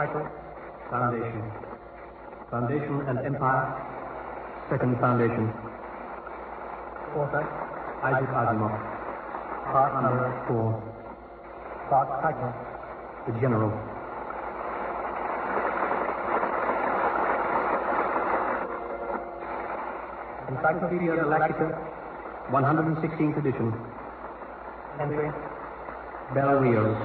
title, Foundation. Foundation and Empire, second foundation. Author, Isaac Asimov. Part number 4. Part title, The General. Encyclopedia Galactica, 116th edition. Entry, Bel Rios.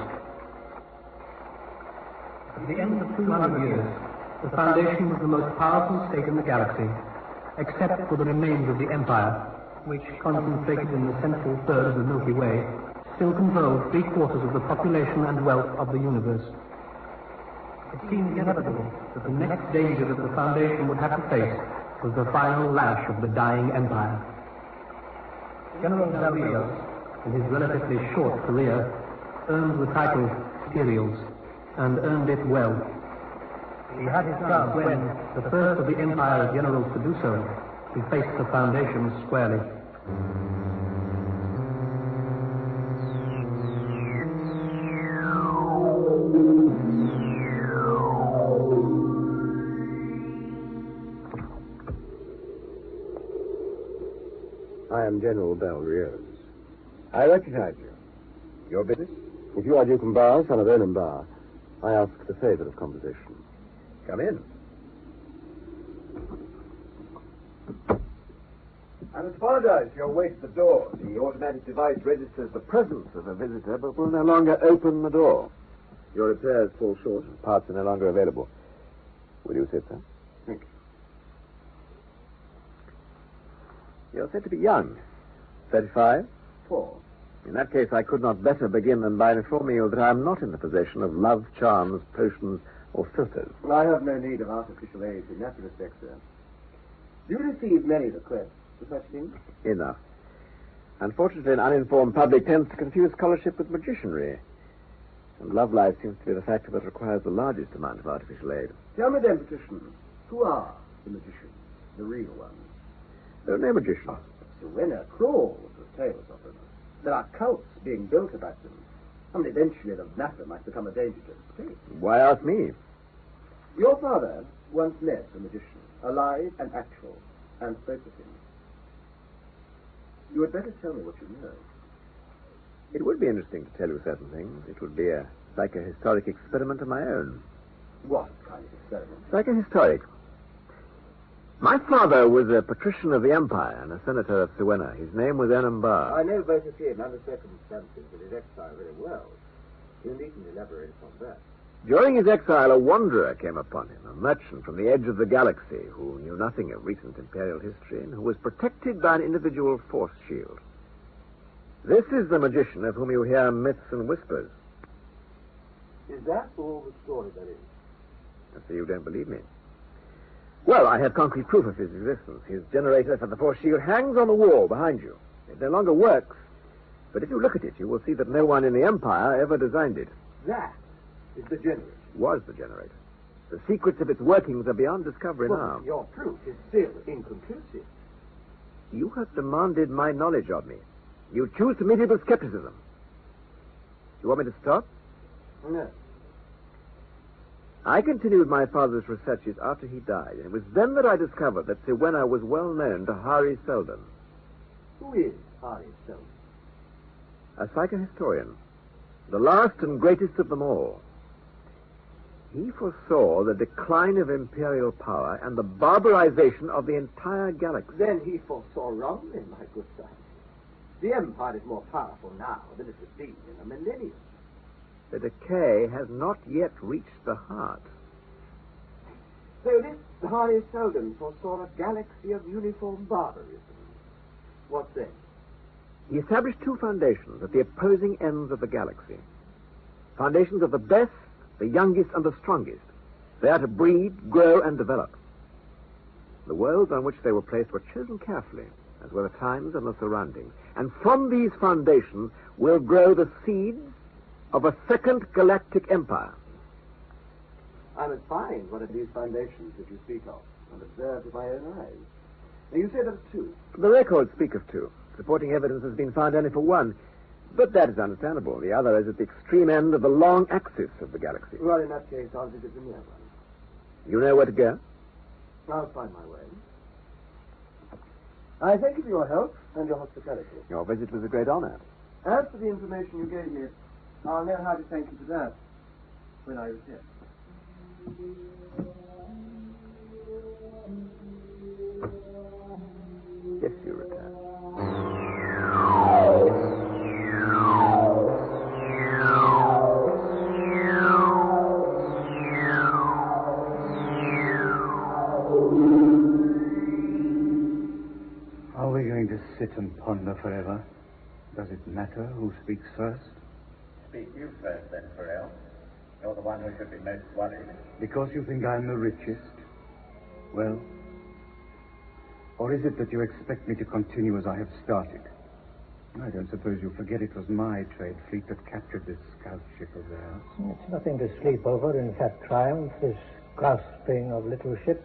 At the end of 200 years, the Foundation was the most powerful state in the galaxy, except for the remains of the Empire, which, concentrated in the central third of the Milky Way, still controlled 3/4 of the population and wealth of the universe. It seemed inevitable that the next danger that the Foundation would have to face was the final lash of the dying Empire. General Bel Rios, in his relatively short career, earned the title Imperials, and earned it well. He had his chance when, the first of the Empire's generals to do so, he faced the Foundation squarely. I am General Bel Rios. I recognize you. Your business? If you are Duke Mbar, son of Onumbar, I ask the favor of conversation. Come in. I must apologize for your wait at the door. The automatic device registers the presence of a visitor, but will no longer open the door. Your repairs fall short, and parts are no longer available. Will you sit, sir? Thank you. You're said to be young. 35? 4. In that case, I could not better begin than by informing you that I am not in the possession of love charms, potions, or filters. Well, I have no need of artificial aids in that respect, sir. Do you receive many requests for such things? Enough. Unfortunately, an uninformed public tends to confuse scholarship with magicianry. And love life seems to be the factor that requires the largest amount of artificial aid. Tell me then, Patrician, who are the magicians, the real ones? There are no magicians. Siwenna crawls with tales of them. There are cults being built about them. I mean, eventually the matter might become a danger to the state. Why ask me? Your father once met a magician, alive and actual, and spoke with him. You had better tell me what you know. It would be interesting to tell you certain things. It would be a psychohistoric experiment of my own. What kind of experiment? Psychohistoric. My father was a patrician of the Empire and a senator of Siwenna. His name was Onumbar. I know both of you under circumstances of his exile very well. You needn't elaborate upon that. During his exile, a wanderer came upon him, a merchant from the edge of the galaxy who knew nothing of recent imperial history and who was protected by an individual force shield. This is the magician of whom you hear myths and whispers. Is that all the story there is? I see you don't believe me. Well, I have concrete proof of his existence. His generator for the force shield hangs on the wall behind you. It no longer works, but if you look at it, you will see that no one in the Empire ever designed it. That is the generator. Was the generator. The secrets of its workings are beyond discovery now. Your proof is still inconclusive. You have demanded my knowledge of me. You choose to meet it with skepticism. You want me to stop? No. I continued my father's researches after he died, and it was then that I discovered that Siwenna was well known to Hari Seldon. Who is Hari Seldon? A psychohistorian, the last and greatest of them all. He foresaw the decline of imperial power and the barbarization of the entire galaxy. Then he foresaw wrongly, my good son. The Empire is more powerful now than it has been in a millennium. The decay has not yet reached the heart. So this Hari Seldon foresaw a galaxy of uniform barbarism. What then? He established 2 foundations at the opposing ends of the galaxy. Foundations of the best, the youngest, and the strongest. They are to breed, grow, and develop. The worlds on which they were placed were chosen carefully, as were the times and the surroundings. And from these foundations will grow the seeds of a second galactic empire. I must find one of these foundations that you speak of, and observe with my own eyes. Now, you say there are 2. The records speak of 2. Supporting evidence has been found only for one. But that is understandable. The other is at the extreme end of the long axis of the galaxy. Well, in that case, I'll visit the near one. You know where to go? I'll find my way. I thank you for your help and your hospitality. Your visit was a great honor. As for the information you gave me, I'll know how to thank you for that when I return. Yes, you return. Are we going to sit and ponder forever? Does it matter who speaks first? Speak you first, then, Farrell. You're the one who should be most worried. Because you think I'm the richest? Well, or is it that you expect me to continue as I have started? I don't suppose you forget it was my trade fleet that captured this scout ship of theirs. It's nothing to sleep over in Fat Triumph, this grasping of little ships.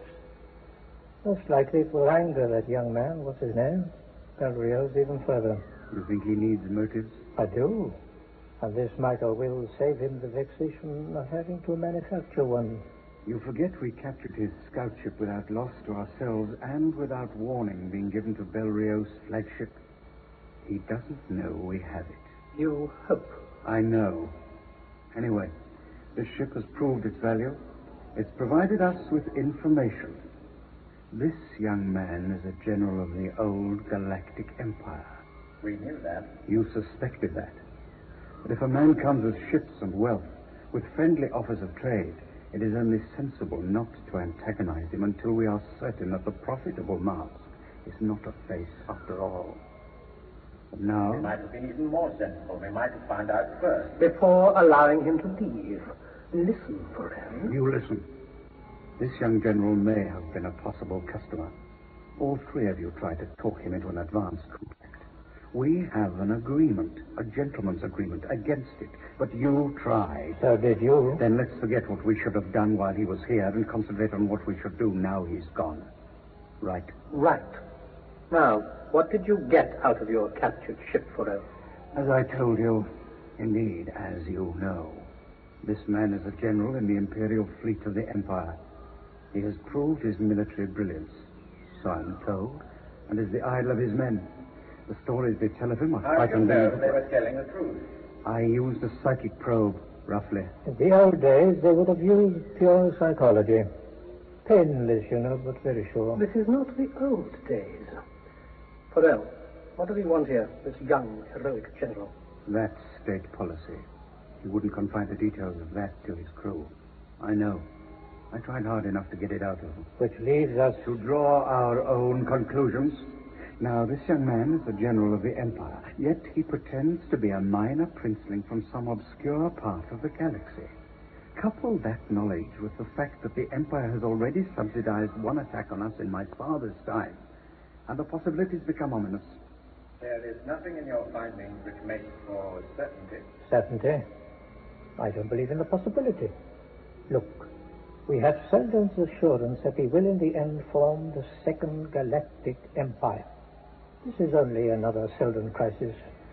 Most likely it will anger that young man. What's his name? Del Rio's even further. You think he needs motives? I do. And this might or will save him the vexation of having to manufacture one. You forget we captured his scout ship without loss to ourselves and without warning being given to Del Rio's flagship. He doesn't know we have it. You hope. I know. Anyway, this ship has proved its value. It's provided us with information. This young man is a general of the old Galactic Empire. We knew that. You suspected that. But if a man comes with ships and wealth, with friendly offers of trade, it is only sensible not to antagonize him until we are certain that the profitable mask is not a face after all. But now... It might have been even more sensible. We might have found out first. Before allowing him to leave, listen for him. You listen. This young general may have been a possible customer. All three of you tried to talk him into an advance contract. We have an agreement, a gentleman's agreement, against it. But you tried. So did you. Then let's forget what we should have done while he was here and concentrate on what we should do now he's gone. Right. Right. Now, what did you get out of your captured ship, Farrell? As I told you, indeed, as you know, this man is a general in the Imperial fleet of the Empire. He has proved his military brilliance, so I'm told, and is the idol of his men. The stories they tell of him are How do you frightened. know they were telling the truth? I used a psychic probe, roughly. In the old days, they would have used pure psychology. Painless, you know, but very sure. This is not the old days. Farrell, what does he want here, this young, heroic general? That's state policy. He wouldn't confide the details of that to his crew. I know. I tried hard enough to get it out of him. Which leaves us To draw our own conclusions. Now, this young man is a general of the Empire, yet he pretends to be a minor princeling from some obscure part of the galaxy. Couple that knowledge with the fact that the Empire has already subsidized one attack on us in my father's time, and the possibilities become ominous. There is nothing in your findings which makes for certainty. certainty. I don't believe in the possibility. Look, we have Selden's assurance that he will in the end form the Second Galactic Empire. This is only another Selden crisis,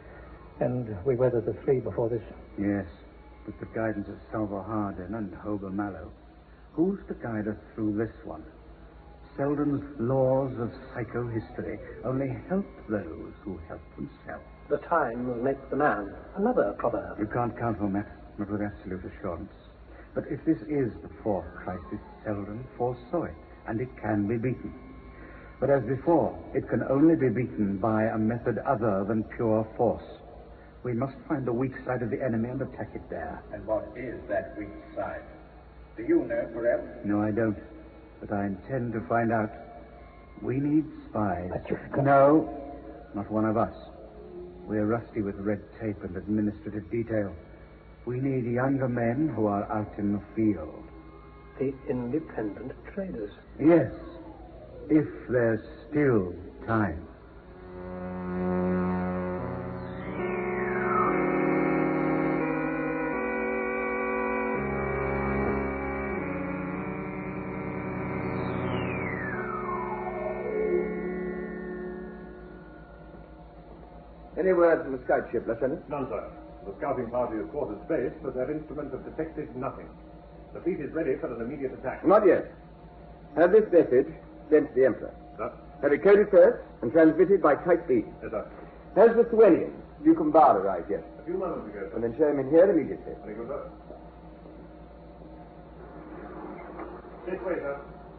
and we weathered the three before this. Yes, with the guidance of Salvo Hardin and Hober Mallow. Who's to guide us through this one? Selden's laws of psychohistory only help those who help themselves. The time will make the man. Another proverb. You can't count on that, not with absolute assurance. But if this is the fourth crisis, Selden foresaw it, and it can be beaten. But as before, it can only be beaten by a method other than pure force. We must find the weak side of the enemy and attack it there. And what is that weak side? Do you know, Farrell? No, I don't. But I intend to find out. We need spies. But you've got- No, not one of us. We're rusty with red tape and administrative detail. We need younger men who are out in the field. The independent traders. Yes, if there's still time. word from the scout ship, Lieutenant? None, sir. The scouting party has quartered space, but their instruments have detected nothing. The fleet is ready for an immediate attack. Not yet. Have this message sent to the Emperor. Sir? Have it coded first and transmitted by type B. Yes, sir. Has the Suenian, Duke Umbard, arrived yet? A few moments ago, sir. And then show him in here immediately. Very good, sir. This way, sir.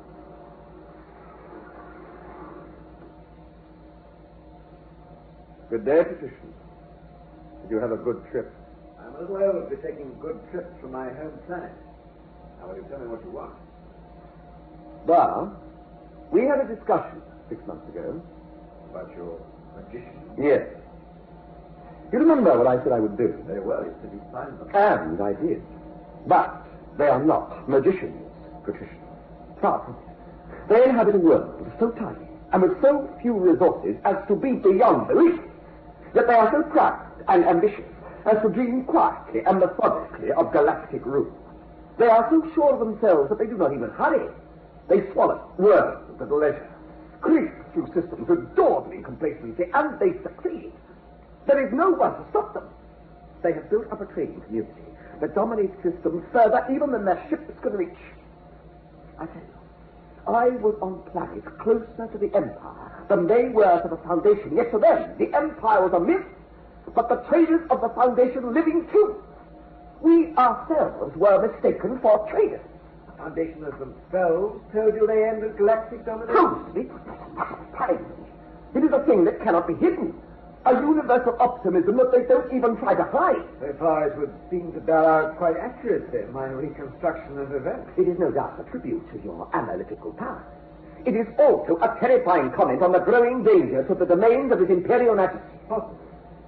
Good day, Patrician. Did you have a good trip? I'm a little old to be taking good trips from my home planet. Now, will you tell me what you want? Well, we had a discussion 6 months ago. About your magician? Yes. You remember what I said I would do? Very well, you said you'd find them. And I did. But they are not magicians, Patrician. Far from it. They inhabit a world so tiny and with so few resources as to be beyond belief. Yet they are so proud and ambitious as to dream quietly and methodically of galactic rule. They are so sure of themselves that they do not even hurry. They swallow worms at leisure, creep through systems with dawdling complacency, and they succeed. There is no one to stop them. They have built up a trading community that dominates systems further even than their ships could reach. I tell you, I was on planets closer to the Empire than they were to the Foundation. Yet to them, the Empire was a myth, but the traders of the Foundation living too. We ourselves were mistaken for traders. The Foundationers themselves told you they ended galactic domination. Proves me. Telling me. It is a thing that cannot be hidden. A universal optimism that they don't even try to hide. So far as would seem to bear out quite accurately my reconstruction of events. It is no doubt a tribute to your analytical power. It is also a terrifying comment on the growing danger to the domains of His Imperial Majesty. Possible.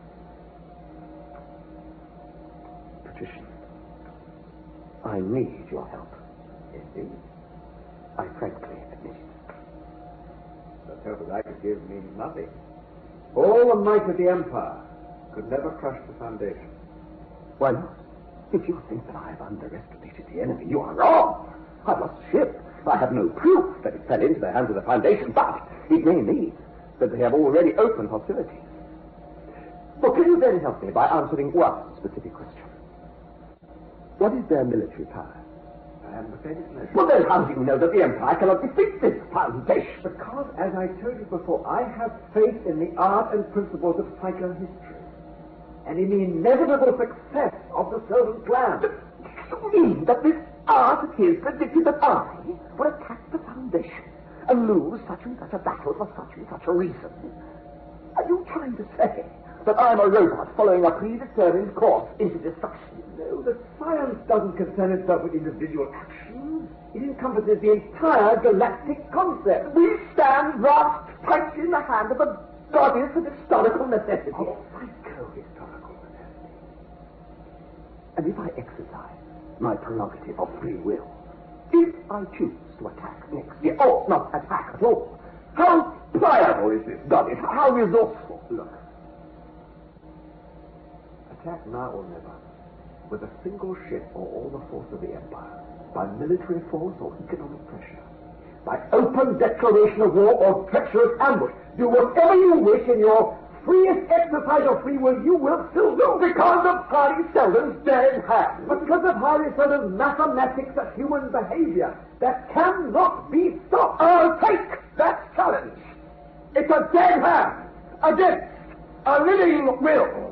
Patrician, I need your help. Indeed. I frankly admit it. Such help as I could give means nothing. All the might of the Empire could never crush the Foundation. Why not? If you think that I have underestimated the enemy, you are wrong. I lost a ship. I have no proof that it fell into the hands of the Foundation, but it may mean that they have already opened hostilities. Well, can you then help me by answering one specific question? What is their military power? I am the faintest notion. Well, then how do you know that the Empire cannot defeat this Foundation? Because, as I told you before, I have faith in the art and principles of psychohistory, and in the inevitable success of the Servant Plan. You mean that this art of his predicted that I would attack the Foundation and lose such and such a battle for such and such a reason? Are you trying to say that I'm a robot following a predetermined course into destruction? No, the science doesn't concern itself with individual actions. It encompasses the entire galactic concept. We stand grasped tightly in the hand of the goddess of historical necessity. Of psycho-historical necessity. And if I exercise my prerogative of free will, if I choose to attack next year, or not attack at all, how pliable is this goddess? How resourceful? Look. Attack now or never. With a single ship or all the force of the Empire. By military force or economic pressure. By open declaration of war or treacherous ambush. Do whatever you wish in your freest exercise of free will, you will still do because of Harry Seldon's dead hand. But because of Harry Seldon's mathematics of human behavior that cannot be stopped. I'll take that challenge. It's a dead hand against a living will.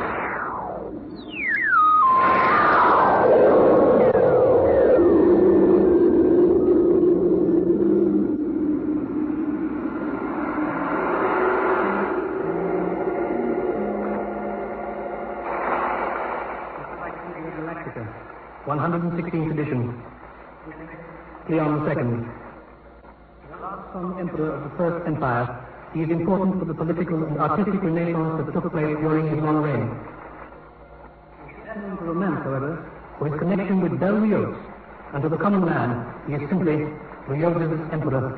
Galactica, 116th edition. Cleon II. The last son emperor of the First Empire, he is important for the political and artistic renaissance that took place during his long reign. He is known to romance, however, for his connection with Del Rios, and to the common man, he is simply Rios' emperor.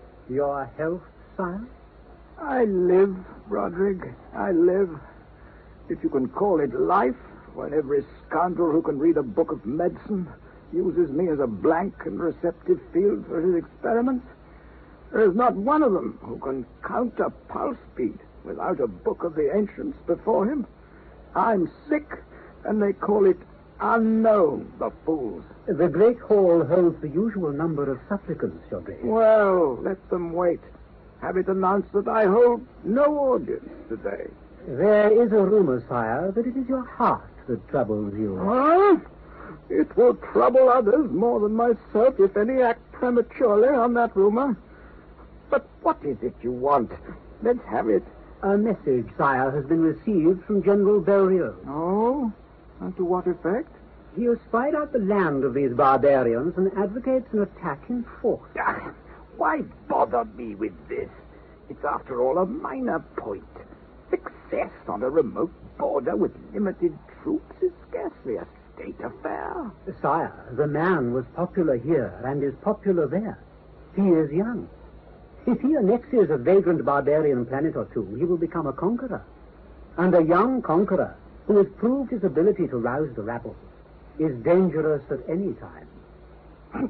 Your health, sire? I live, Roderick. I live. if you can call it life, when every scoundrel who can read a book of medicine uses me as a blank and receptive field for his experiments. There is not one of them who can count a pulse beat without a book of the ancients before him. I'm sick, and they call it unknown, the fools. The Great Hall holds the usual number of supplicants, Your Grace. Well, let them wait. Have it announced that I hold no audience today. There is a rumor, sire, that it is your heart that troubles you. Huh? It will trouble others more than myself if any act prematurely on that rumor. But what is it you want? Let's have it. A message, sire, has been received from General Belrieux. Oh? And to what effect? He has spied out the land of these barbarians and advocates an attack in force. Why bother me with this? It's, after all, a minor point. Success on a remote border with limited troops is scarcely a state affair. Sire, the man was popular here and is popular there. He is young. If he annexes a vagrant barbarian planet or two, he will become a conqueror. And a young conqueror who has proved his ability to rouse the rabble is dangerous at any time.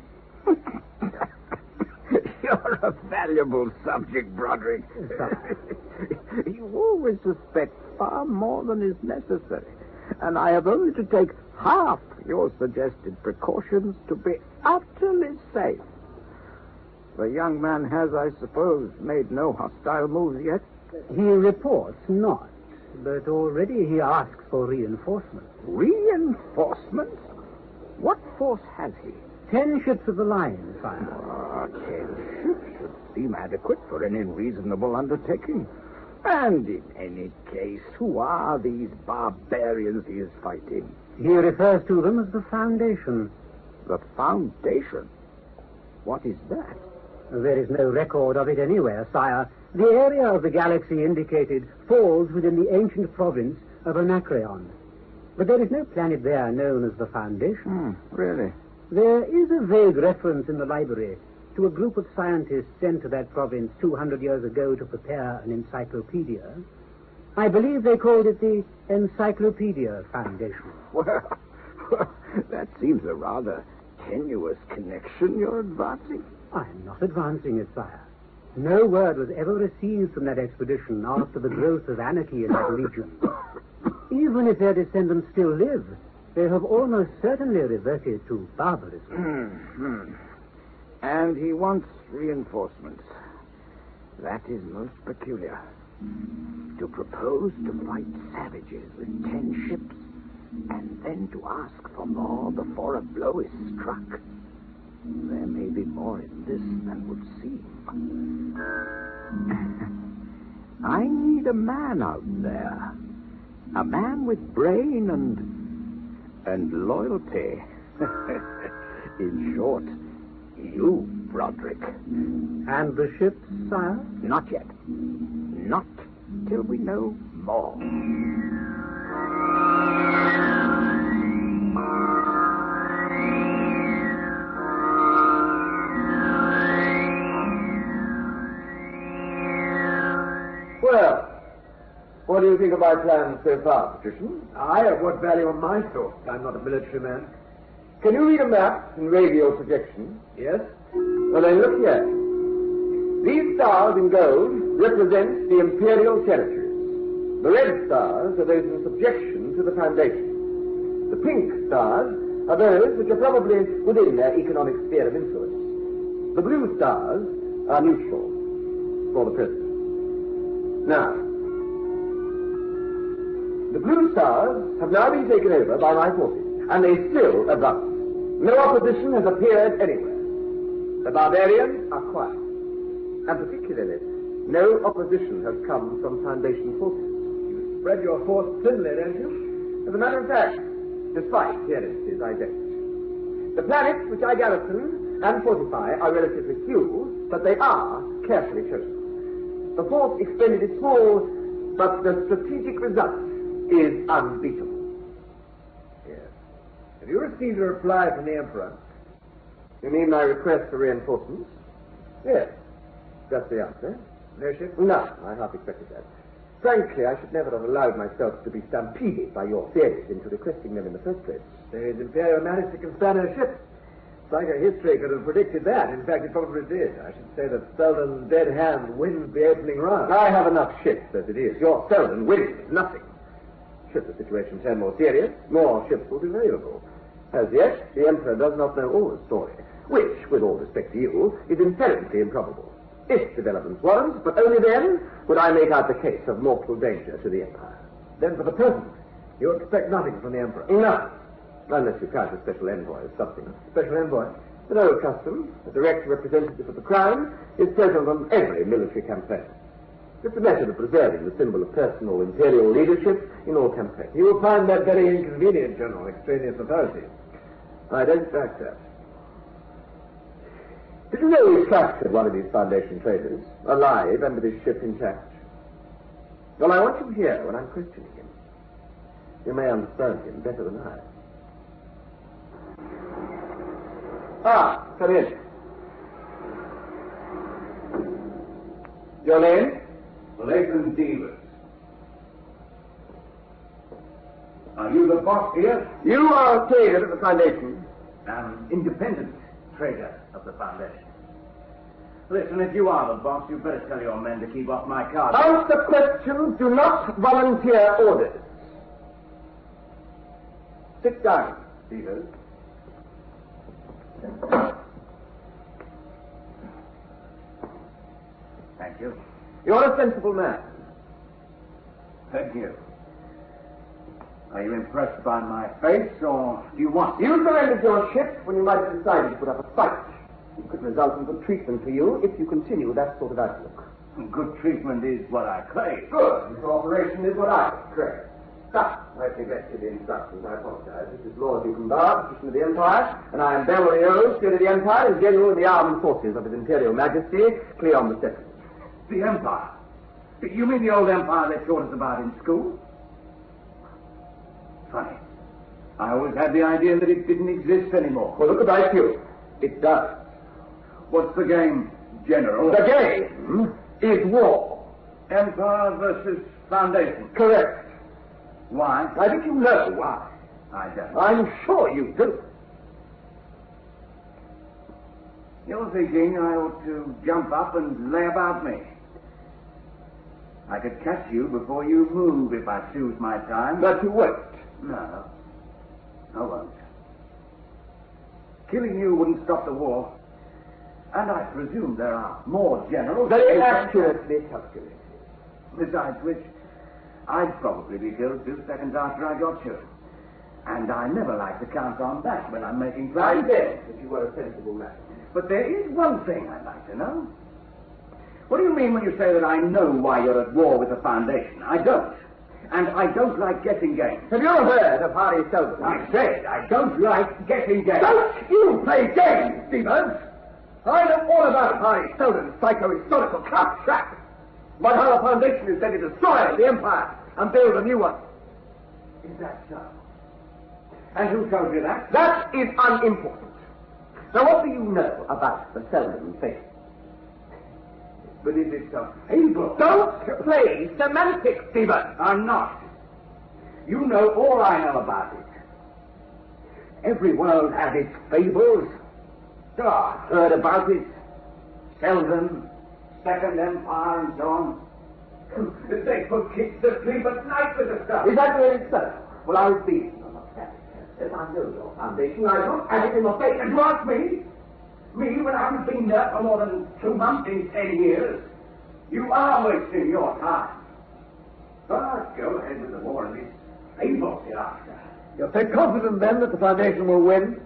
You're a valuable subject, Broderick. You always suspect far more than is necessary, and I have only to take half your suggested precautions to be utterly safe. The young man has, I suppose, made no hostile moves yet. He reports not, but already he asks for reinforcements. Reinforcements? What force has he? 10 ships of the line, sire. 10 ships should seem adequate for any reasonable undertaking. And in any case, who are these barbarians he is fighting? He refers to them as the Foundation. The Foundation? What is that? There is no record of it anywhere, sire. The area of the galaxy indicated falls within the ancient province of Anacreon. But there is no planet there known as the Foundation. Really? There is a vague reference in the library to a group of scientists sent to that province 200 years ago to prepare an encyclopedia. I believe they called it the Encyclopedia Foundation. Well, that seems a rather tenuous connection you're advancing. I'm not advancing it, sire. No word was ever received from that expedition after the growth of anarchy in that region. Even if their descendants still live, they have almost certainly reverted to barbarism. And he wants reinforcements. That is most peculiar. To propose to fight savages with 10 ships, and then to ask for more before a blow is struck. There may be more in this than would seem. I need a man out there. A man with brain and loyalty. In short, you, Broderick. And the ships, sire? Not yet. Not till we know more. Well, what do you think of my plans so far, Patrician? I of what value on my thoughts? I'm not a military man. Can you read a map in radial projection? Yes. Well, then look here. These stars in gold represent the imperial territories. The red stars are those in subjection to the Foundation. The pink stars are those which are probably within their economic sphere of influence. The blue stars are neutral for the present. Now, the blue stars have now been taken over by my forces, and they still advance. No opposition has appeared anywhere. The barbarians are quiet, and particularly, no opposition has come from Foundation forces. You spread your force thinly, don't you? As a matter of fact, despite appearances, I don't. The planets which I garrison and fortify are relatively few, but they are carefully chosen. The force expended is small, but the strategic result is unbeatable. Yes. Have you received a reply from the Emperor? You mean my request for reinforcements? Yes. Just the answer. No ship? No, I half expected that. Frankly, I should never have allowed myself to be stampeded by your theories into requesting them in the first place. There is Imperial Majesty can span her ship. Psychohistory could have predicted that. In fact, it probably did. I should say that Selden's dead hand wins the opening round. I have enough ships as it is. Your Selden winning is nothing. Should the situation turn more serious, more ships will be available. As yet, the Emperor does not know all the story, which, with all respect to you, is inherently improbable. If developments warrant, but only then, would I make out the case of mortal danger to the Empire. Then for the present, you expect nothing from the Emperor? Nothing. Unless you count a special envoy as something. Special envoy? An old custom, a direct representative of the crown, is present on every military campaign. It's a method of preserving the symbol of personal imperial leadership in all campaigns. You will find that very inconvenient, General, extraneous authority. I don't doubt that. Did you know we captured one of these Foundation traders, alive and with his ship intact? Well, I want you here when I'm questioning him. You may understand him better than I. Ah, come in. Your name? Lathan Devers. Are you the boss here? You are a trader of the Foundation. An independent trader of the Foundation. Listen, if you are the boss, you better tell your men to keep off my cargo. Answer questions, do not volunteer orders. Sit down, Devers. Thank you. You're a sensible man. Thank you. Are you impressed by my face, or do you want... You surrendered your ship when you might have decided to put up a fight. It could result in good treatment for you if you continue that sort of outlook. Good treatment is what I crave. Good. And cooperation is what I crave. I've neglected the instructions. I apologize. This is Lord Dukenbar, petition of the Empire, and I am Belriose, Spirit of the Empire, and General of the Armed Forces of His Imperial Majesty, Cleon II. The Empire? You mean the old Empire they taught us about in school? Funny. I always had the idea that it didn't exist anymore. Well, look about you. It does. What's the game, General? The game is war. Empire versus Foundation. Correct. Why? I think you know why. I don't. I'm sure you do. You're thinking I ought to jump up and lay about me. I could catch you before you move if I choose my time. But you won't. No. I won't. Killing you wouldn't stop the war. And I presume there are more generals... Very accurately calculated. Besides which, I'd probably be killed 2 seconds after I got you. And I never like to count on that when I'm making plans. I said that you were a sensible man. But there is one thing I'd like to know. What do you mean when you say that I know why you're at war with the Foundation? I don't. And I don't like guessing games. Have you heard of Harry Selden? I said I don't like guessing games. Don't you play games, Stevens! I know all about Harry Selden's psycho-historical claptrap. About how the Foundation is going to destroy the Empire and build a new one. Is that so? And who told you that? That is unimportant. Now, what do you know about the Selden fable? But is it a fable? Don't play semantics, Stephen. I'm not. You know all I know about it. Every world has its fables. I've heard about it. Selden, Second Empire, and so on. They put kids to sleep at night with the stuff. Is that really so? Well, I was beaten on that. As I know your Foundation, I look at it in the face. And you ask me? Me, when I haven't been there for more than 2 months in 10 years? You are wasting your time. But go ahead with the war and these fables hereafter. You're so confident, then, that the Foundation will win?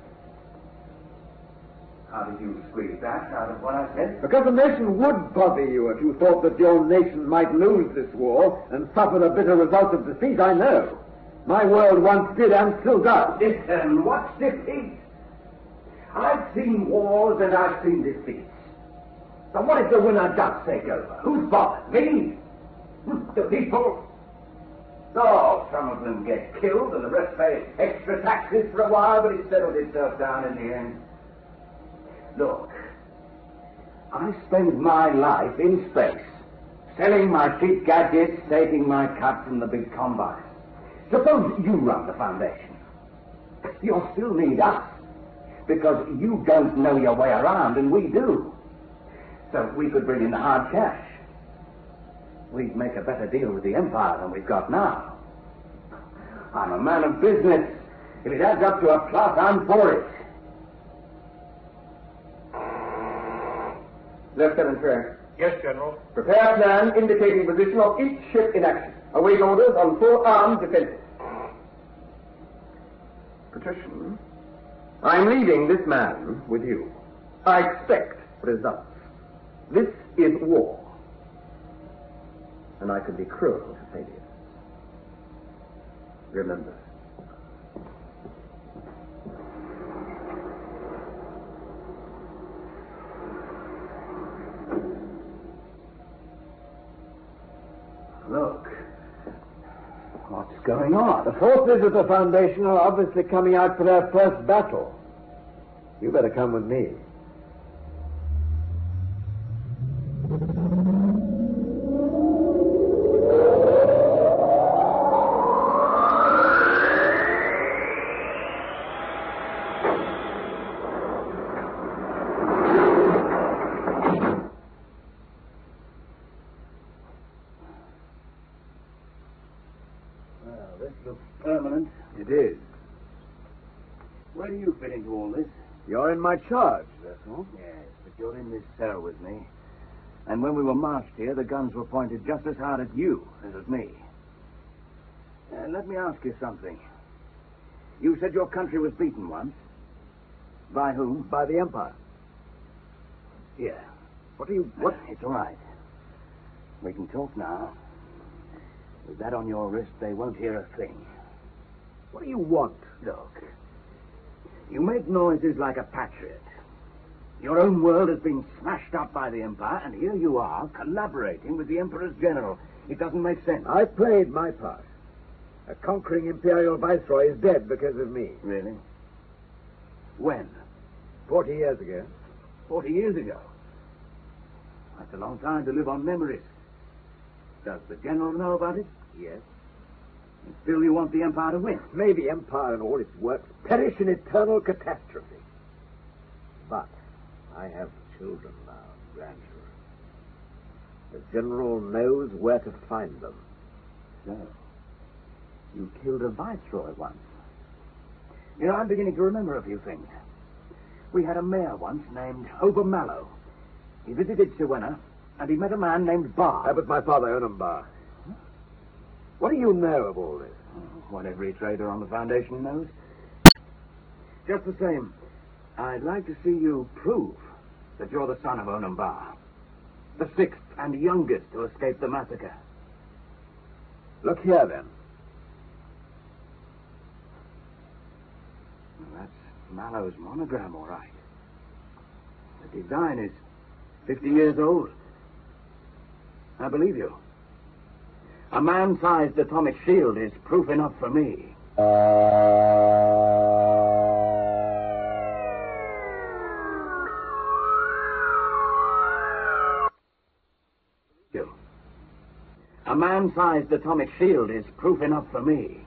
How did you squeeze that out of what I said? Because the nation would bother you if you thought that your nation might lose this war and suffer the bitter result of defeat, I know. My world once did and still does. Listen, what's defeat? I've seen wars and I've seen defeats. So what if the winner does take over? Who's bothered? Me? The people? Oh, some of them get killed and the rest pay extra taxes for a while, but it settles itself down in the end. Look, I spend my life in space, Selling my cheap gadgets, taking my cut from the big combine. Suppose you run the Foundation. You'll still need us, because you don't know your way around and we do. So we could bring in the hard cash. We'd make a better deal with the Empire than we've got now. I'm a man of business. If it adds up to a plus, I'm for it. Lieutenant Trent. Yes, General. Prepare a plan indicating position of each ship in action. Await orders on full armed defense. Patrician, I'm leaving this man with you. I expect results. This is war. And I could be cruel to failure. Remember. Look. What's going on? The forces of the Foundation are obviously coming out for their first battle. You better come with me. This looks permanent. It is. Where do you fit into all this? You're in my charge, that's all. Yes, but you're in this cell with me. And when we were marched here, the guns were pointed just as hard at you as at me. Let me ask you something. You said your country was beaten once. By whom? By the Empire. Here. What? It's all right. We can talk now. With that on your wrist, they won't hear a thing. What do you want? Look, you make noises like a patriot. Your own world has been smashed up by the Empire, and here you are, collaborating with the Emperor's general. It doesn't make sense. I played my part. A conquering imperial viceroy is dead because of me. Really? When? 40 years ago. 40 years ago. That's a long time to live on memories. Does the general know about it? Yes. And still you want the Empire to win? May the Empire and all its works perish in eternal catastrophe. But I have children now, grandchildren. The general knows where to find them. So, you killed a viceroy once. You know, I'm beginning to remember a few things. We had a mayor once named Hober Mallow. He visited Siwenna, and he met a man named Barr. But my father, Onum Barr. What do you know of all this? What every trader on the Foundation knows. Just the same, I'd like to see you prove that you're the son of Onum Barr. The sixth and youngest to escape the massacre. Look here, then. Well, that's Mallow's monogram, all right. The design is 50 years old. I believe you. A man-sized atomic shield is proof enough for me. A man-sized atomic shield is proof enough for me.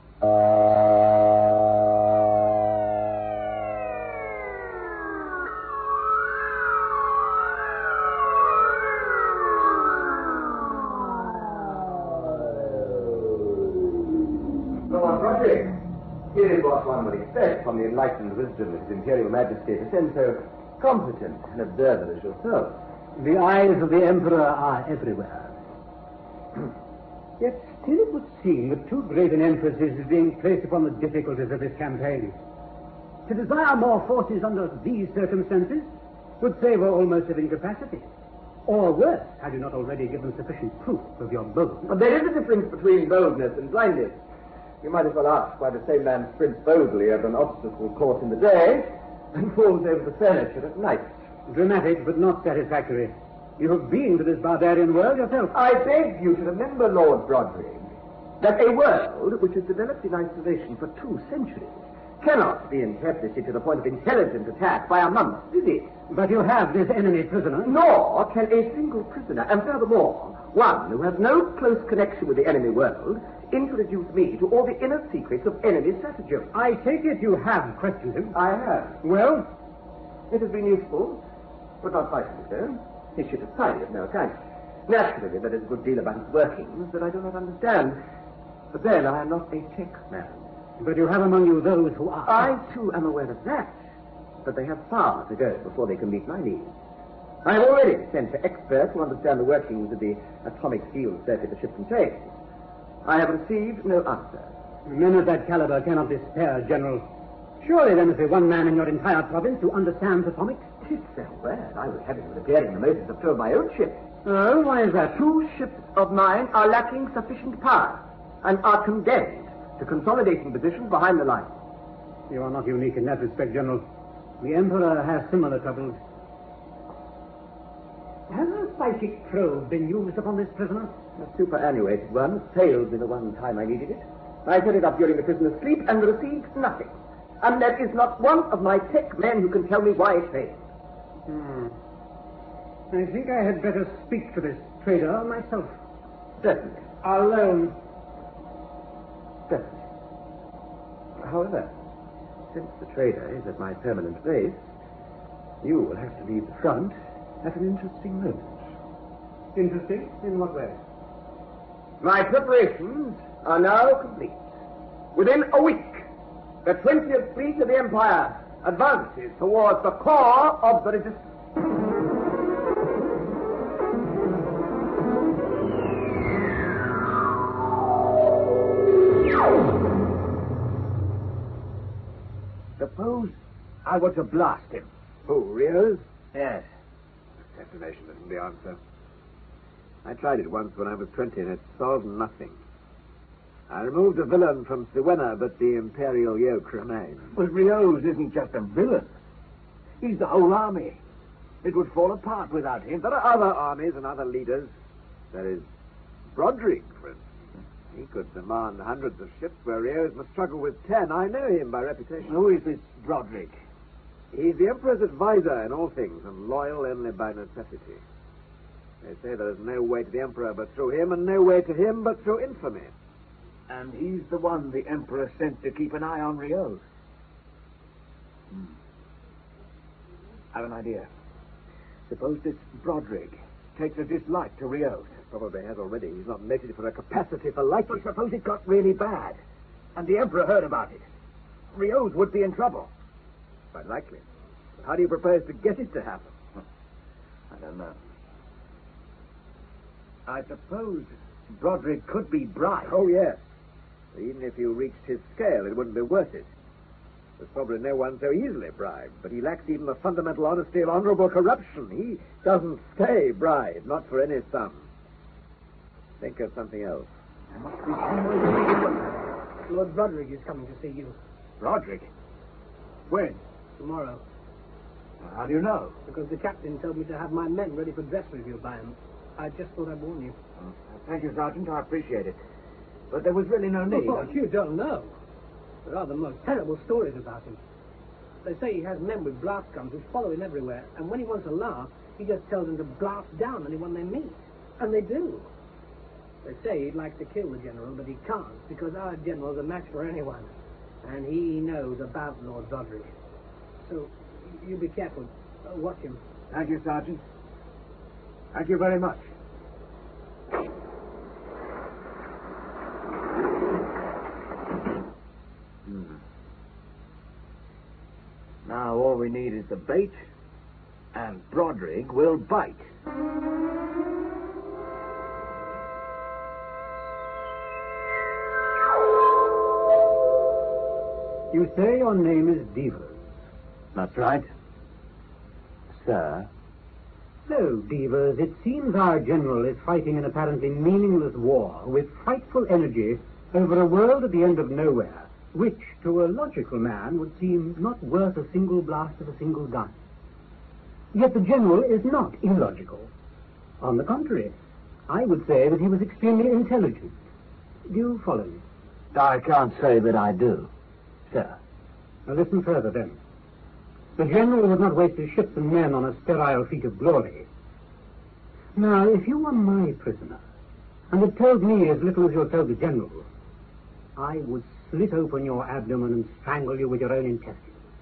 Here is what one would expect from the enlightened wisdom of His Imperial Majesty to send so competent an observer as yourself. The eyes of the Emperor are everywhere. Yet still it would seem that too great an emphasis is being placed upon the difficulties of this campaign. To desire more forces under these circumstances would savour almost of incapacity. Or worse, had you not already given sufficient proof of your boldness. But there is a difference between boldness and blindness. You might as well ask why the same man sprints boldly over an obstacle course in the day and falls over the furniture at night. Dramatic, but not satisfactory. You have been to this barbarian world yourself. I beg you to remember, Lord Broderick, that a world which has developed in isolation for 2 centuries cannot be interpreted to the point of intelligent attack by a month's visit. But you have this enemy prisoner. Nor can a single prisoner, and furthermore, one who has no close connection with the enemy world, introduce me to all the inner secrets of enemy stratagem. I take it you have questioned him. I have. Well? It has been useful, but not vitally so. His ship is tiny of no account. Naturally, there is a good deal about his workings that I do not understand. But then, I am not a tech man. But you have among you those who are. I, too, am aware of that. But they have far to go before they can meet my needs. I have already sent for experts who understand the workings of the atomic field circuit the ship contains. I have received no answer. Men of that caliber cannot despair, General. Surely there must be one man in your entire province who understands atomics. It is so bad. I would have him repairing the motors of two of my own ships. Oh, why is that? 2 ships of mine are lacking sufficient power and are condemned to consolidating positions behind the line. You are not unique in that respect, General. The Emperor has similar troubles. Has a psychic probe been used upon this prisoner? A superannuated one failed me the one time I needed it. I set it up during the prisoner's sleep and received nothing. And there is not one of my tech men who can tell me why it failed. I think I had better speak to this trader myself. Certainly. Alone. Certainly. However, since the trader is at my permanent base, you will have to leave the front at an interesting moment. Interesting? In what way? My preparations are now complete. Within a week, the 20th Fleet of the Empire advances towards the core of the resistance. Suppose I were to blast him. Who, Rios? Yes. Detonation isn't the answer. I tried it once when I was 20 and it solved nothing. I removed a villain from Siwenna, but the imperial yoke remains. But Rios isn't just a villain. He's the whole army. It would fall apart without him. There are other armies and other leaders. There is Broderick, for instance. He could command hundreds of ships where Rios must struggle with 10. I know him by reputation. Who is this Broderick? He's the Emperor's advisor in all things and loyal only by necessity. They say there is no way to the Emperor but through him and no way to him but through infamy. And he's the one the Emperor sent to keep an eye on Rios. I have an idea. Suppose this Broderick takes a dislike to Rios. Probably has already. He's not noted for a capacity for liking. But suppose it got really bad, and the Emperor heard about it. Rios would be in trouble. Quite likely. But how do you propose to get it to happen? I don't know. I suppose Broderick could be bribed. Oh, yes. Even if you reached his scale, it wouldn't be worth it. There's probably no one so easily bribed, but he lacks even the fundamental honesty of honorable corruption. He doesn't stay bribed, not for any sum. Think of something else. There must be some way to make it work. Lord Broderick is coming to see you. Broderick? When? Tomorrow. How do you know? Because the captain told me to have my men ready for dress review by him. I just thought I'd warn you. Thank you, Sergeant. I appreciate it. But there was really no need. Oh, you don't know. There are the most terrible stories about him. They say he has men with blast guns who follow him everywhere, and when he wants to laugh, he just tells them to blast down anyone they meet. And they do. They say he'd like to kill the general, but he can't, because our general's a match for anyone. And he knows about Lord Broderick. So, you be careful. Watch him. Thank you, Sergeant. Thank you very much. Now all we need is the bait, and Broderick will bite. You say your name is Devers. That's right. Sir? So, Devers, it seems our general is fighting an apparently meaningless war with frightful energy over a world at the end of nowhere, which, to a logical man, would seem not worth a single blast of a single gun. Yet the general is not illogical. On the contrary, I would say that he was extremely intelligent. Do you follow me? I can't say that I do, sir. Now listen further, then. The general would not waste his ships and men on a sterile feat of glory. Now, if you were my prisoner, and had told me as little as you told the general, I would slit open your abdomen and strangle you with your own intestines.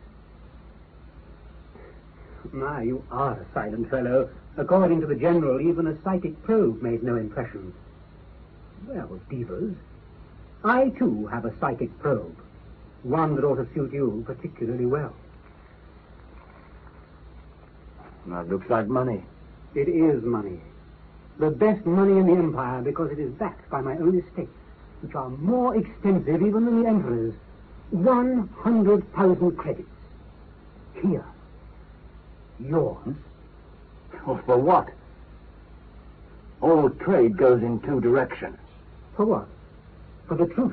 My, you are a silent fellow. According to the general, even a psychic probe made no impression. Well, Beavers, I too have a psychic probe. One that ought to suit you particularly well. That looks like money. It is money. The best money in the Empire, because it is backed by my own estates, which are more extensive even than the Emperor's. 100,000 credits. Here. Yours. Oh, for what? All trade goes in two directions. For what? For the truth.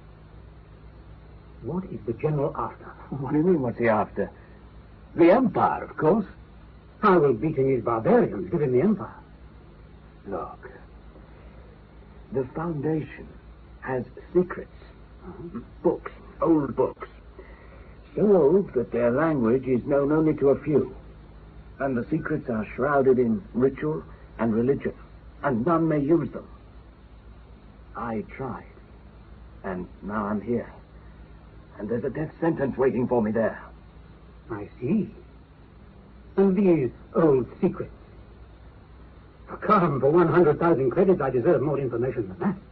What is the general after? What do you mean, what's he after? The Empire, of course. How will beating these barbarians give him the Empire? Look, the Foundation has secrets. Books, old books. So old that their language is known only to a few. And the secrets are shrouded in ritual and religion, and none may use them. I tried, and now I'm here. And there's a death sentence waiting for me there. I see. And these old secrets? Come, for 100,000 credits, I deserve more information than that.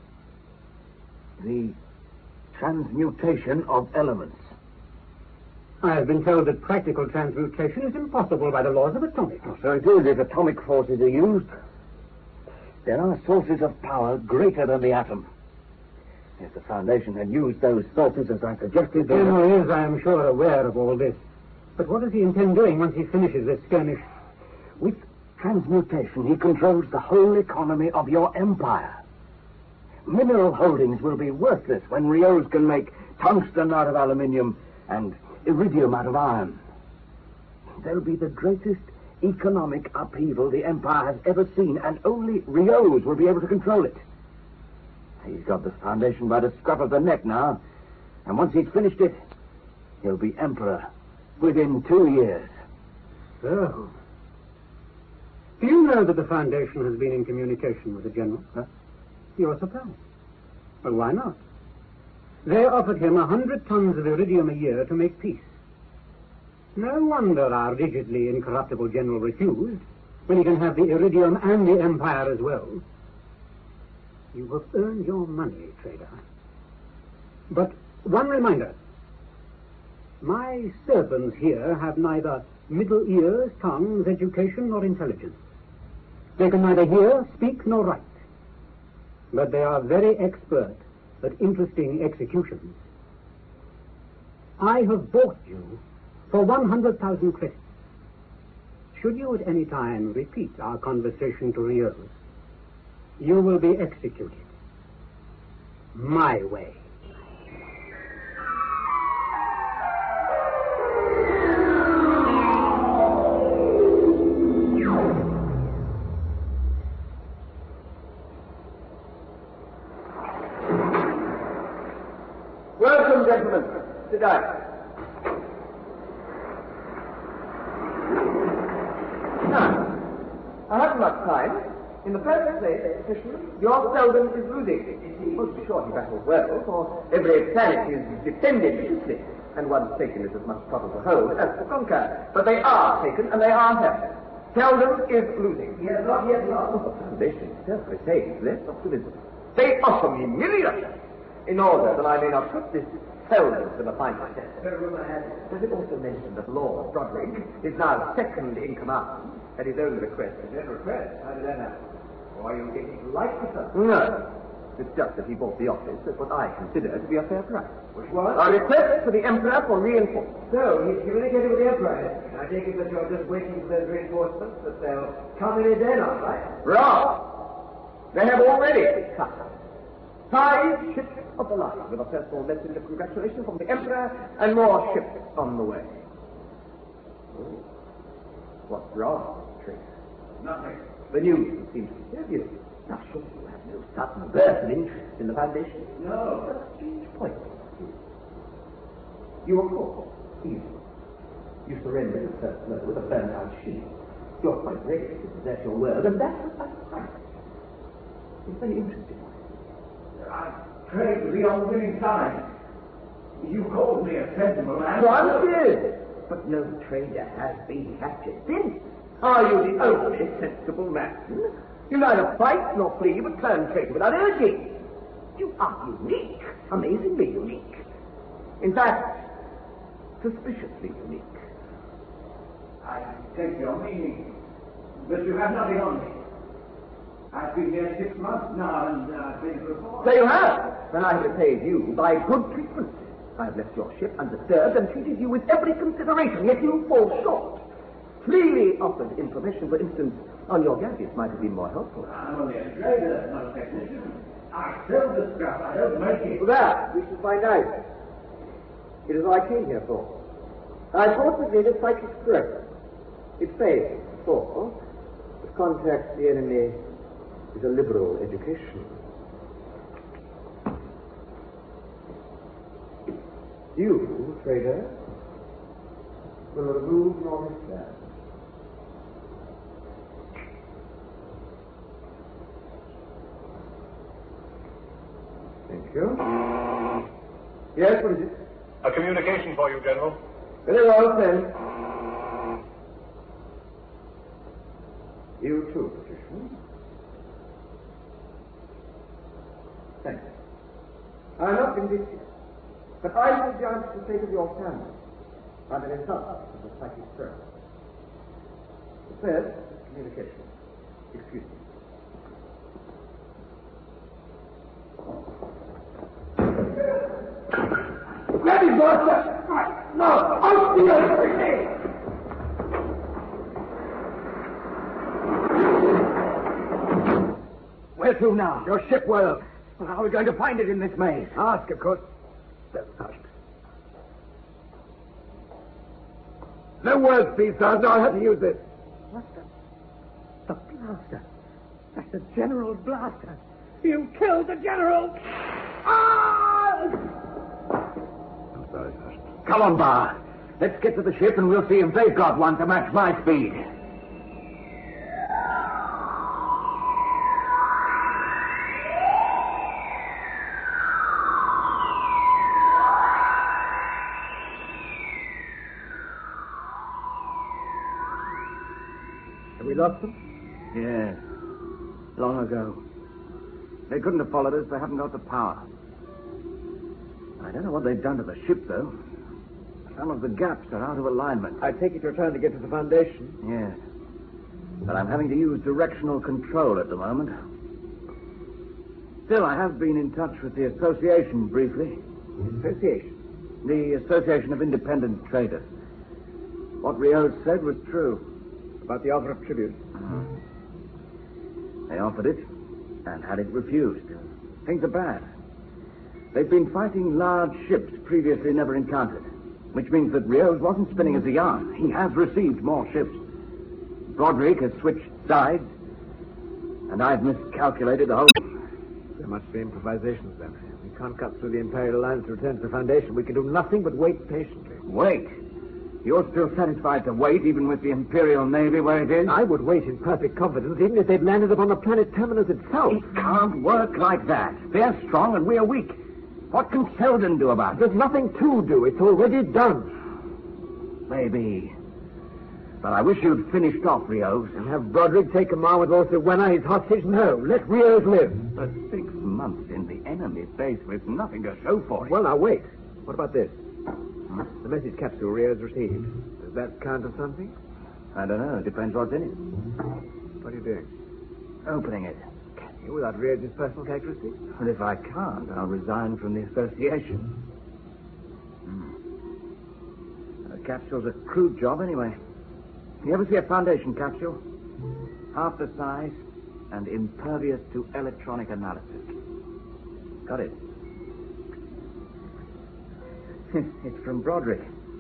The transmutation of elements. I have been told that practical transmutation is impossible by the laws of atomics. Oh, so it is if atomic forces are used. There are sources of power greater than the atom. If the Foundation had used those sources as I suggested... The General is, I am sure, aware of all this. But what does he intend doing once he finishes this skirmish? With transmutation, he controls the whole economy of your empire. Mineral holdings will be worthless when Rios can make tungsten out of aluminium and iridium out of iron. There'll be the greatest economic upheaval the Empire has ever seen, and only Rios will be able to control it. He's got the Foundation by the scruff of the neck now, and once he's finished it, he'll be Emperor within 2 years. So, do you know that the Foundation has been in communication with the General? Huh? You're surprised. Well, why not? They offered him 100 tons of iridium a year to make peace. No wonder our rigidly incorruptible general refused, when he can have the iridium and the Empire as well. You have earned your money, trader. But one reminder. My servants here have neither middle ears, tongues, education, nor intelligence. They can neither hear, speak, nor write. But they are very expert at interesting executions. I have bought you for 100,000 credits. Should you at any time repeat our conversation to Rios, you will be executed my way. Welcome, gentlemen. Sit down. Now, I haven't much time. In the first place, your Selden is losing. Oh, to be sure, he battles well, for every planet is defended viciously, and once taken is as much trouble to hold as to conquer. But they are taken, and they are held. Selden is losing. Yes, not yet, not. Oh, the Foundation itself retains less optimism. They offer me millions in order that I may not put this Selden to the final test. Does it also mention that Lord Broderick is now second in command at his own request? His own request? How did that happen? Or are you getting to like the person? No. It's just that he bought the office at what I consider to be a fair price. Which was? A request to the Emperor for reinforcements. So, he's communicated with the Emperor. I take it that you're just waiting for those reinforcements, that they'll come any day now, right? Wrong! They have already come. 5 ships of the line, with a personal message of congratulations from the Emperor, and more ships on the way. Oh. What's wrong, Trace? Nothing. The news seems to disturb you. Now, surely you have no sudden burst of interest in the Foundation? No. That's a strange point. You, of course, easily. You surrender at first blow with a burnt-out shield. You're quite ready to possess your world, and that's a fact. It's very interesting. I trade with the unwilling side. You called me a sensible man. Granted, but no trader has been captured since. Are you the only sensible man? You neither fight nor flee, but turn traitor without urging. You are unique, amazingly unique. In fact, suspiciously unique. I take your meaning, but you have nothing on me. I've been here 6 months now, and I've been reformed. So you have. Then I have repaid you by good treatment. I have left your ship undisturbed and treated you with every consideration, yet you fall short. Freely offered information, for instance, on your gadgets might have been more helpful. I'm only a trader, not a technician. I sell the stuff, I don't make it. For that, we should find out. It is what I came here for. I thought we needed psychic strength. It failed before, but contact the enemy is a liberal education. You, trader, will remove your reserve. Thank you. Yes, what is it? A communication for you, General. Very well, then. You too, Patrician. Thank you. I'm not vindictive, but I will judge the fate of your family by the result of the psychic stress. The third, communication. Excuse me. Let me go, sir! No! I'll see everything! Where to now? Your ship world. Well, how are we going to find it in this maze? Ask, of course. There's hushed. No words, please, sir. No, I have to use this. What's the blaster? That's the General's blaster. You killed the General! Ah! I'm sorry, Hushed. Come on, Bar. Let's get to the ship and we'll see if they've got one to match my speed. Have we lost them? Yes. Long ago. They couldn't have followed us. They haven't got the power. I don't know what they've done to the ship, though. Some of the gaps are out of alignment. I take it you're trying to get to the Foundation? Yes. But I'm having to use directional control at the moment. Still, I have been in touch with the association briefly. Association? The Association of Independent Traders. What Rios said was true. About the offer of tribute? They offered it and had it refused. Things are bad. They've been fighting large ships previously never encountered, which means that Rios wasn't spinning as a yarn. He has received more ships. Broderick has switched sides, and I've miscalculated the whole... There must be improvisations, then. We can't cut through the Imperial lines to return to the Foundation. We can do nothing but wait patiently. Wait. You're still satisfied to wait, even with the Imperial Navy where it is? I would wait in perfect confidence, even if they'd landed upon the planet terminus itself. It can't work like that. They're strong and we're weak. What can Selden do about it? There's nothing to do. It's already done. Maybe. But I wish you'd finished off Rios. And have Broderick take command with also Wenna, his hostage? No. Let Rios live. But 6 months in the enemy base with nothing to show for it. Well, now, wait. What about this? The message capsule Rios received. Does that count as something? I don't know. It depends what's in it. What are you doing? Opening it. Can you, without Rios' personal characteristics? And if I can't, I'll resign from the association. The capsule's a crude job anyway. You ever see a Foundation capsule? Half the size and impervious to electronic analysis. Got it. It's from Broderick.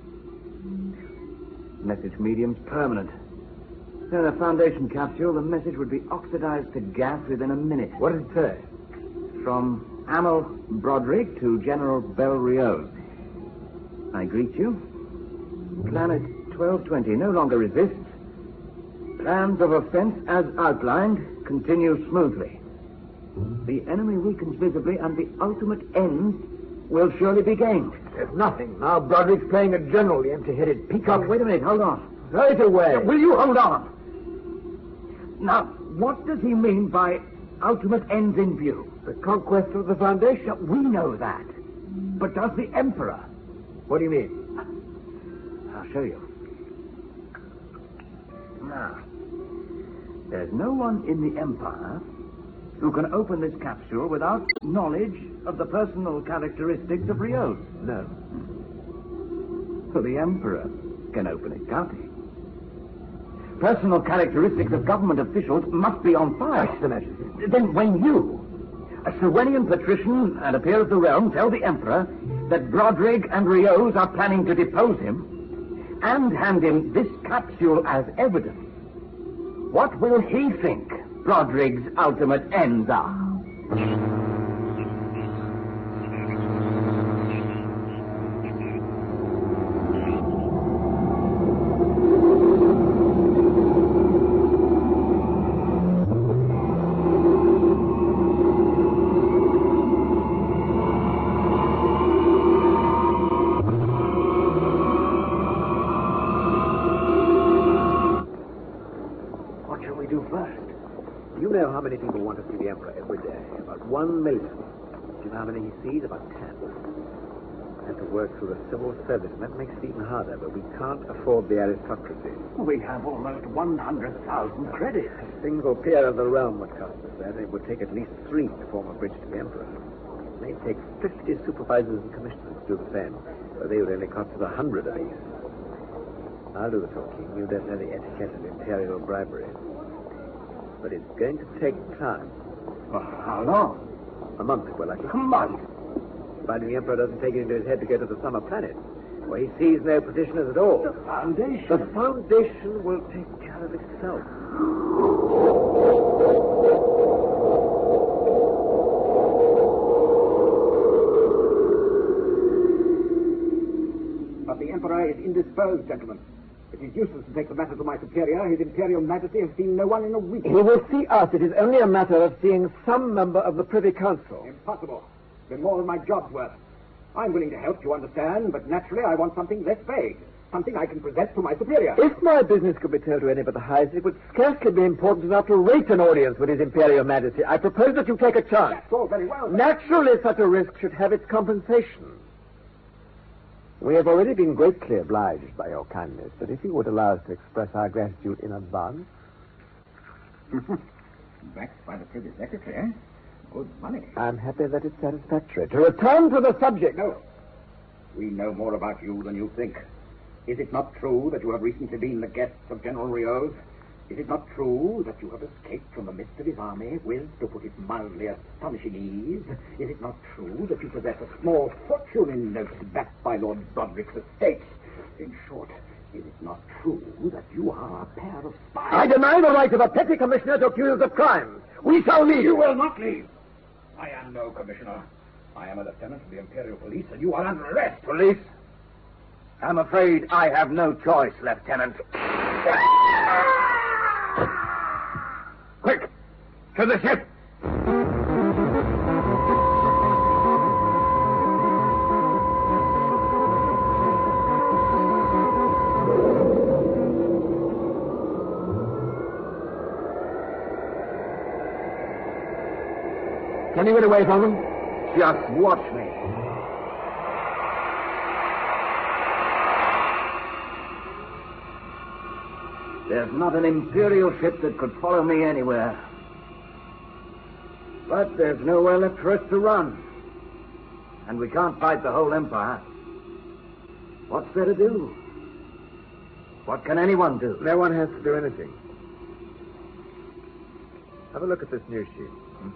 Message medium's permanent. In a Foundation capsule, the message would be oxidized to gas within a minute. What does it say? From Amel Broderick to General Bel Rios. I greet you. Planet 1220 no longer resists. Plans of offense as outlined continue smoothly. The enemy weakens visibly, and the ultimate end will surely be gained. There's nothing. Now Broderick's playing a general, the empty-headed peacock. Oh, wait a minute, hold on. Right away. Will you hold on? Now, what does he mean by ultimate ends in view? The conquest of the Foundation. Now, we know that. But does the Emperor? What do you mean? I'll show you. Now, there's no one in the Empire who can open this capsule without knowledge of the personal characteristics of Rios. No. So the Emperor can open it, can't he? Personal characteristics of government officials must be on file. Yes, Your Majesty. Then when you, a Sirwenian patrician and a peer of the realm, tell the Emperor that Broderick and Rios are planning to depose him and hand him this capsule as evidence, what will he think Broderick's ultimate ends are? What shall we do first? You know how many people want to see the Emperor every day. About 1 million. Do you know how many he sees? About 10. I have to work through the civil service, and that makes it even harder, but we can't afford the aristocracy. We have almost 100,000 credits. A single peer of the realm would cost us that. It would take at least 3 to form a bridge to the Emperor. It may take 50 supervisors and commissioners to do the same, but they would only cost us 100 of these. I'll do the talking. You don't know the etiquette of imperial bribery. But it's going to take time. Well, how long? A month, if we're lucky. A month? Providing the Emperor doesn't take it into his head to go to the summer planet, where he sees no petitioners at all. The Foundation? The Foundation will take care of itself. But the Emperor is indisposed, gentlemen. It is useless to take the matter to my superior. His Imperial Majesty has seen no one in a week. He will see us. It is only a matter of seeing some member of the Privy Council. Impossible. It's been more than my job's worth. I'm willing to help, you understand, but naturally I want something less vague. Something I can present to my superior. If my business could be told to any but the highest, it would scarcely be important enough to rate an audience with His Imperial Majesty. I propose that you take a chance. That's all very well. Naturally, such a risk should have its compensation. We have already been greatly obliged by your kindness, but if you would allow us to express our gratitude in advance... Backed by the Privy Secretary, eh? Good money. I'm happy that it's satisfactory. To return to the subject... No. We know more about you than you think. Is it not true that you have recently been the guests of General Rios? Is it not true that you have escaped from the midst of his army with, to put it mildly, astonishing ease? Is it not true that you possess a small fortune in notes backed by Lord Broderick's estate? In short, is it not true that you are a pair of spies? I deny the right of a petty commissioner to accuse of crimes. We shall leave. You will not leave. I am no commissioner. I am a lieutenant of the Imperial Police, and you are under arrest. Police? I'm afraid I have no choice, Lieutenant. Quick! To the ship! Can you get away from them? Just watch me. There's not an Imperial ship that could follow me anywhere. But there's nowhere left for us to run. And we can't fight the whole Empire. What's there to do? What can anyone do? No one has to do anything. Have a look at this news sheet.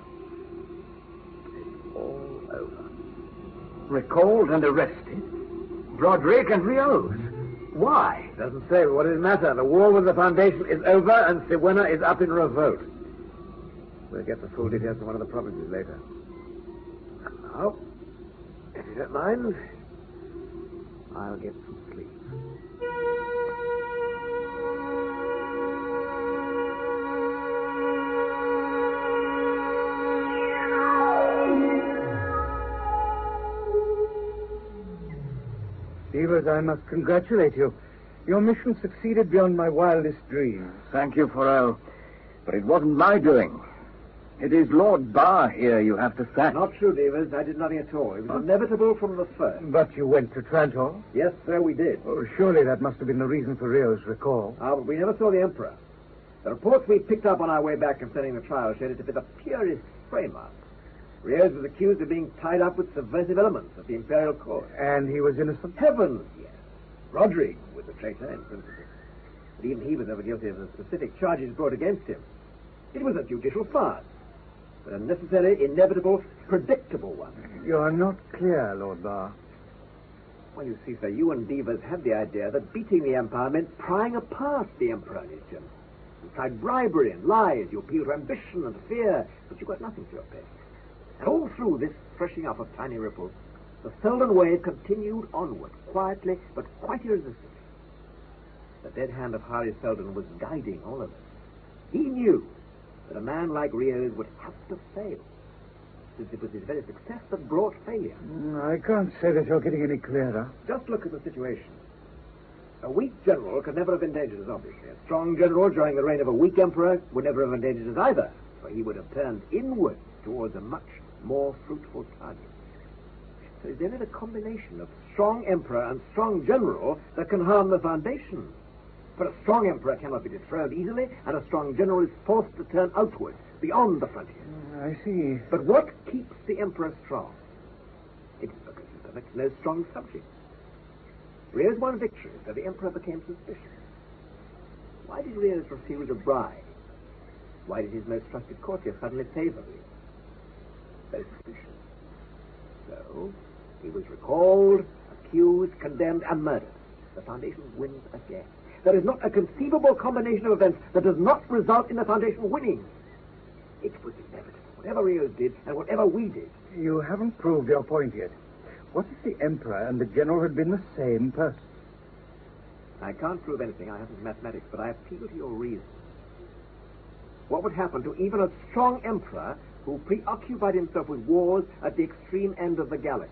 It's all over. Recalled and arrested? Broderick and Rios. Why? Doesn't say, but what does it matter? The war with the Foundation is over, and Sirwena is up in revolt. We'll get the full details from one of the provinces later. And now, if you don't mind, I'll get some sleep. Devers, I must congratulate you. Your mission succeeded beyond my wildest dreams. Thank you, Forel. But it wasn't my doing. It is Lord Barr here you have to thank. Not true, Davis. I did nothing at all. It was inevitable from the first. But you went to Trantor? Yes, sir, we did. Oh, surely that must have been the reason for Rio's recall. But we never saw the Emperor. The reports we picked up on our way back concerning the trial showed it to be the purest frame-up. Rios was accused of being tied up with subversive elements of the Imperial Court. And he was innocent? Heavens, yes. Rodrigue was a traitor in principle. But even he was never guilty of the specific charges brought against him. It was a judicial farce. But a necessary, inevitable, predictable one. You are not clear, Lord Barr. Well, you see, sir, you and Devers had the idea that beating the Empire meant prying apart the Emperor and his generals. You tried bribery and lies, you appealed to ambition and fear, but you got nothing to your pay. And all through this freshing up of tiny ripples, the Selden wave continued onward, quietly but quite irresistibly. The dead hand of Harry Selden was guiding all of us. He knew that a man like Rios would have to fail, since it was his very success that brought failure. I can't say that you're getting any clearer. Just look at the situation. A weak general could never have endangered us, obviously. A strong general during the reign of a weak emperor would never have endangered us either, for he would have turned inward towards a much more fruitful target. So it's only the combination of strong emperor and strong general that can harm the foundation. But a strong emperor cannot be dethroned easily, and a strong general is forced to turn outward, beyond the frontier. I see. But what keeps the emperor strong? It's because he permits no strong subjects. Rios won victory, so the emperor became suspicious. Why did Rios refuse a bribe? Why did his most trusted courtier suddenly favor Rios? Very suspicious. So, he was recalled, accused, condemned, and murdered. The Foundation wins again. There is not a conceivable combination of events that does not result in the Foundation winning. It was inevitable, whatever Rios did and whatever we did. You haven't proved your point yet. What if the Emperor and the General had been the same person? I can't prove anything. I haven't mathematics, but I appeal to your reason. What would happen to even a strong Emperor who preoccupied himself with wars at the extreme end of the galaxy?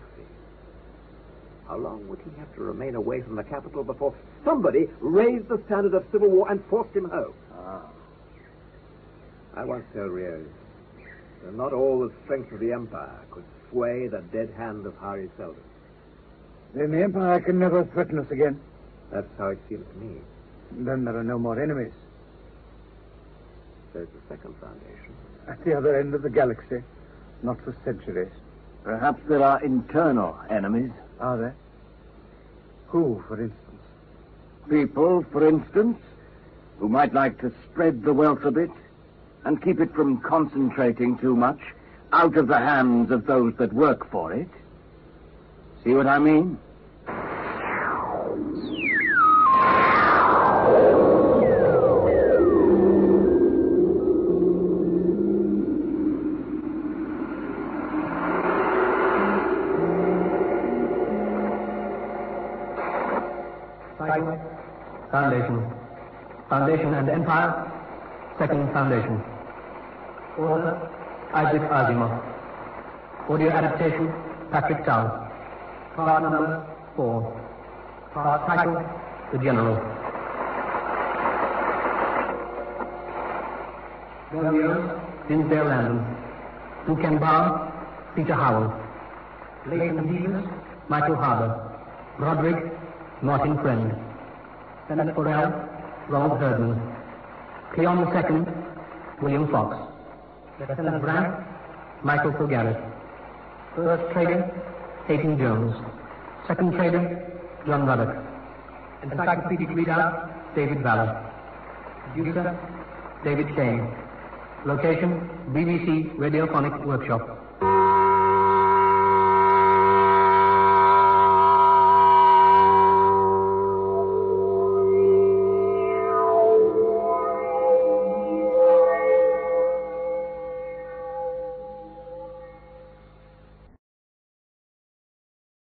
How long would he have to remain away from the capital before somebody raised the standard of civil war and forced him home? I once told Rios that not all the strength of the Empire could sway the dead hand of Harry Selden. Then the Empire can never threaten us again. That's how it seems to me. Then there are no more enemies. There's the second foundation. At the other end of the galaxy. Not for centuries. Perhaps there are internal enemies. Are there? Who, for instance? People, for instance, who might like to spread the wealth a bit and keep it from concentrating too much out of the hands of those that work for it. See what I mean? Foundation. Foundation and Empire. Second Foundation. Author, Isaac Asimov. Audio adaptation, Patrick Towle. Part number 4. Part title, The General. Berlioz, Dinsdale Landon. Duquesne Barr, Peter Howell. Leighton Devers, Michael Harbour. Roderick, Martin Friend. Senator Forel, Ronald Herdman. Cleon II, William Fox. Lieutenant Brandt, Michael Fulgaris. First Trader, Hayden Jones. Second Trader, John Ruddock. Encyclopedic Readout, David Valler. Producer, David Shane. Location, BBC Radiophonic Workshop.